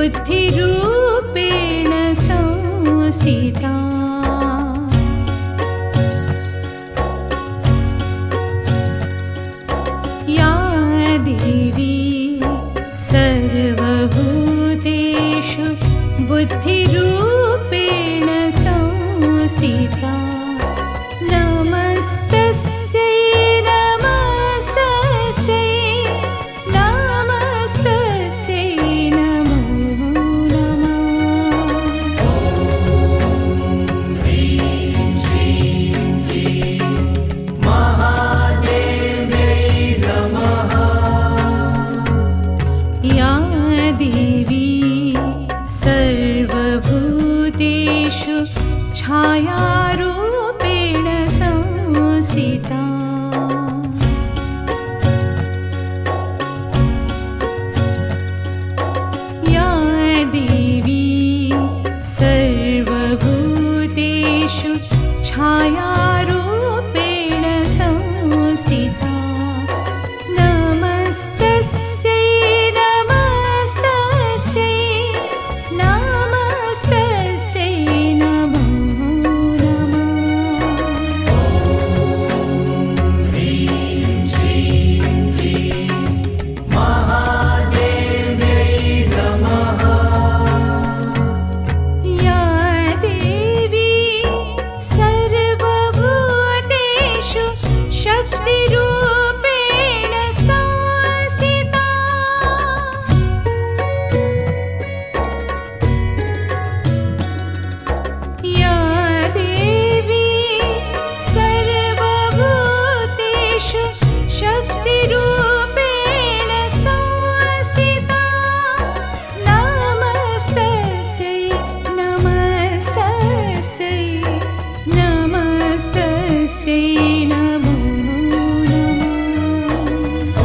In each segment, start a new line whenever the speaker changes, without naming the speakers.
बुद्धिरूपेण संस्थिता। या देवी सर्वभूतेषु बुद्धिरूपेण संस्थिता। नमस्तस्यै नमस्तस्यै नमस्तस्यै नमो नमः।
ह्रीं श्रीं क्लीं महादेव्यै नमः।
या देवी सर्वभूतेषु छायारूपेण संस्थिता। या देवी सर्वभूतेषु छायारूपेण संस्थिता। नमस्तस्यै नमस्तस्यै नमस्तस्यै नमो नमः।
ह्रीं श्रीं क्लीं महादेव्यै नमः।
या देवी सर्वभूतेषु शक्तिरूपेण संस्थिता। या देवी सर्वभूतेषु शक्तिरूपेण संस्थिता। नमस्तस्यै नमस्तस्यै नमस्तस्यै नमो नमः।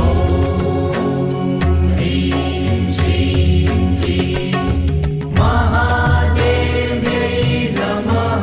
ह्रीं श्रीं क्लीं महादेव्यै नमः।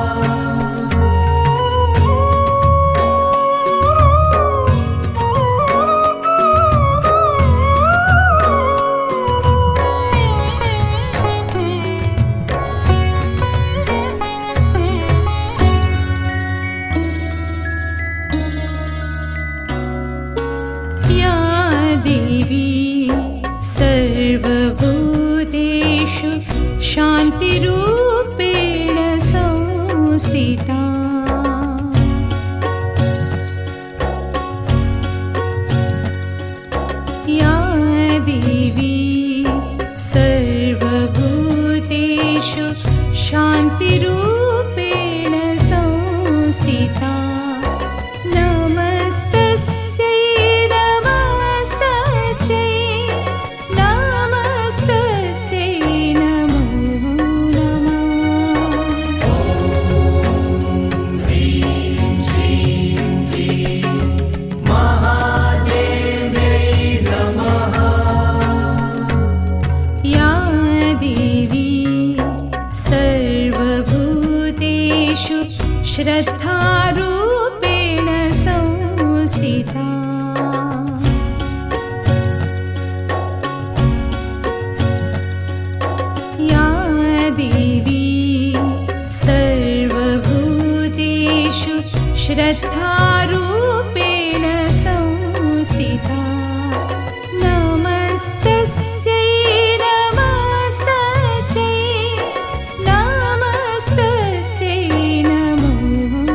या देवी सर्वभूतेषु शान्तिरूपेण संस्थिता। या देवी सर्वभूतेषु शान्तिरूपेण संस्थिता। नमस्तस्यै नमस्तस्यै नमस्तस्यै नमो नमः।
ह्रीं श्रीं क्लीं महादेव्यै नमः।
या देवी सर्वभूतेषु श्रद्धारूपेण संस्थिता। या देवी सर्वभूतेषु श्रद्धारूपेण संस्थिता। नमस्तस्यै नमस्तस्यै नमस्तस्यै नमो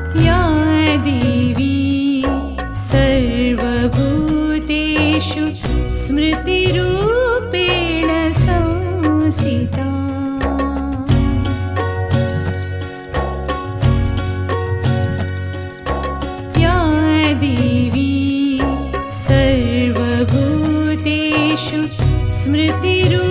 या देवी सर्वभूतेषु स्मृतिरूपेण संस्थिता या देवी सर्वभूतेषु स्मृतिरूपेण